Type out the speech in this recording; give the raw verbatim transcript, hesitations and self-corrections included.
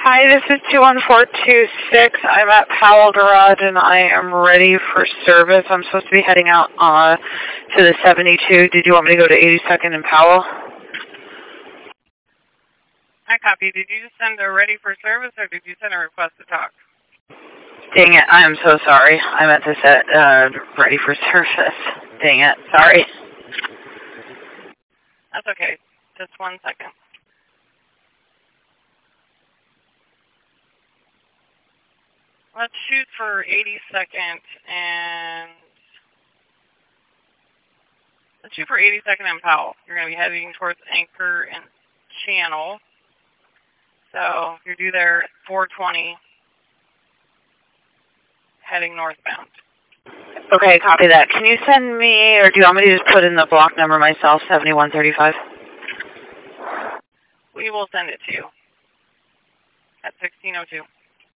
Hi, this is two one four two six. I'm at Powell Garage and I am ready for service. I'm supposed to be heading out uh, to the seventy-two. Did you want me to go to eighty-second and Powell? I copy. Did you just send a ready for service or did you send a request to talk? Dang it, I'm so sorry. I meant to set uh, ready for service. Dang it, sorry. That's okay. Just one second. Let's shoot for eighty-second and let's shoot for eighty-second and Powell. You're going to be heading towards Anchor and Channel. So you're due there at four twenty, heading northbound. Okay, copy that. Can you send me, or do you want me to just put in the block number myself, seventy-one thirty-five? We will send it to you at sixteen oh two.